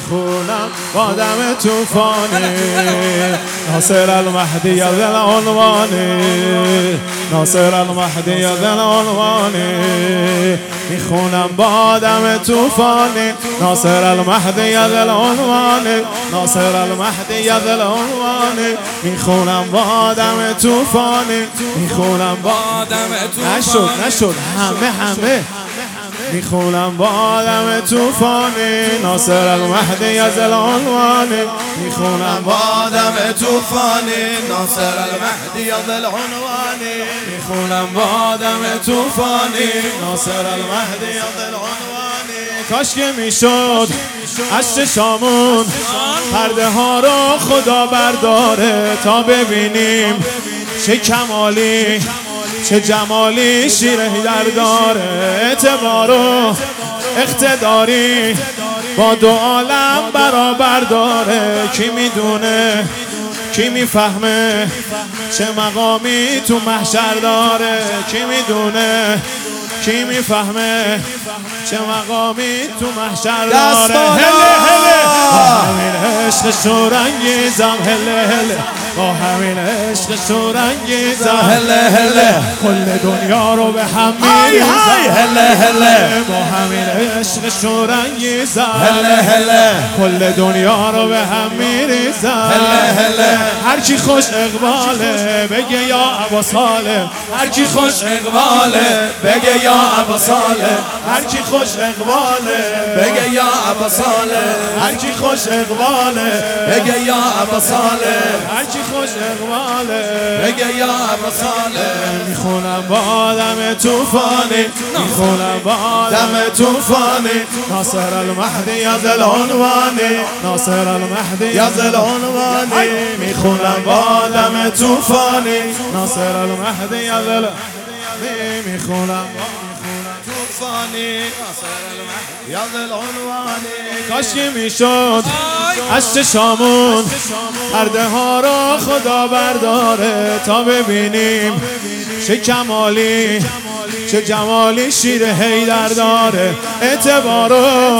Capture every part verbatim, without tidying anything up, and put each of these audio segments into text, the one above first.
میخونم با دم توفانی ناصر المهدی ذوالعنوانی ناصر المهدی ذوالعنوانی میخونم با دم توفانی ناصر المهدی ذوالعنوانی ناصر المهدی ذوالعنوانی میخونم با دم توفانی میخونم با دم توفانی نشد نشد همه همه میخونم با دم توفانی ناصر المهدی ذوالعنوانی میخونم با دم توفانی ناصر المهدی ذوالعنوانی میخونم با دم توفانی ناصر المهدی ذوالعنوانی کاش که میشد از چشامون پرده ها رو خدا برداره تا ببینیم چه کمالی چه جمالی شیر هیدر داره اعتبار و اقتداری با دو عالم برابر داره کی میدونه کی میفهمه چه مقامی تو محشر داره کی میدونه کی میفهمه چه مقامی تو محشر داره هله هله با همین عشق شورانگیزم هله هله با همین عشق شورانگیزم هله هله کل دنیا رو به هم میریزم هله هله با همین عشق شورانگیزم هله هله کل دنیا رو به هم میریزم هله هله هر کی خوش اقباله بگه یا ابا سالم هر کی خوش اقباله بگه یا ابا سالم هر کی خوش اقباله بگه یا ابا سالم هر کی خوش اقباله بگه یا ابا سالم هر کی خوش اقباله بگه یا ابا سالم میخونم با دم توفانی میخونم با دم توفانی ناصر المهدی ذوالعنوانی ناصر المهدی ذوالعنوانی میخونم با دم توفانی ناصر المهدی ذوالعنوانی میخونم توفانی یا ذوالعنوانی کاش که میشد از چشامون پرده ها رو خدا برداره تا ببینیم چه کمالی چه جمالی شیر هیدر داره اعتبار و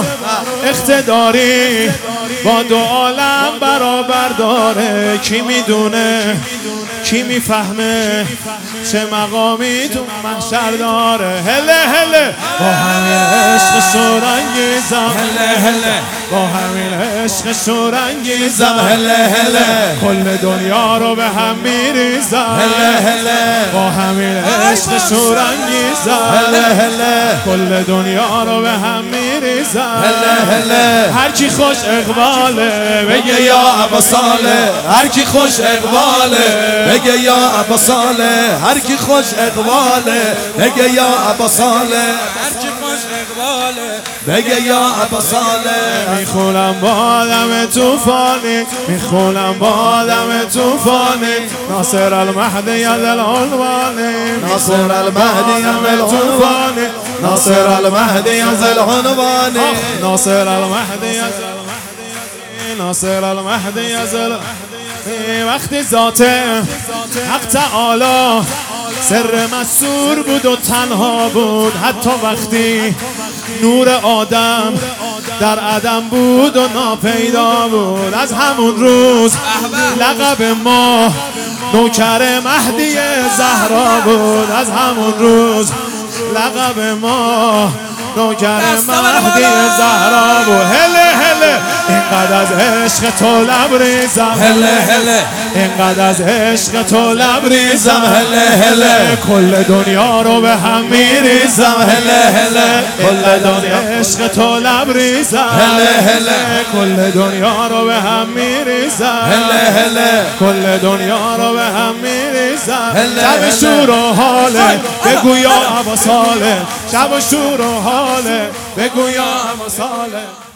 اقتداری با دو عالم برابر داره کی میدونه کی میفهمه چه مقامی تو محشر داره هله هله با همین عشق شورانگیزم هله هله با همین عشق شورانگیزم هله هله کل دنیا رو به هم میریزم هله هله با همین عشق شورانگیزم هله هله کل دنیا رو به هم میریزم هله هله هر کی خوش اقباله بگه یا ابا صالح هر کی خوش اقباله بگه یا ابا صالح هر کی خوش اقباله بگه یا ابا صالح هر کی خوش اقباله بگه یا ابا صالح میخونم با دم توفانی میخونم با دم توفانی ناصر المهدی ذوالعنوانی ناصر المهدی ذوالعنوانی ناصر المهدی ذوالعنوانی ناصر المهدی ناصر المهدی ذوالعنوانی وقتی ذات حق تعالی سر مسرور بود و تنها بود حتی وقتی نور آدم در عدم بود و ناپیدا بود از همون روز لقب ما نوکر مهدی زهرا بود از همون روز لقب ما نوکر مهدی زهرا بود هله هله اینقدر از عشق تو لبریزم هله هله اینقدر از عشق تو لبریزم هله هله کل دنیا رو به هم میریزم هله هله کل دنیا عشق تو لبریزم هله هله کل دنیا رو به هم میریزم هله هله کل دنیا رو به هم میریزم شب شور و حاله بگو یا ابا صالح شب شور و حاله بگو یا ابا صالح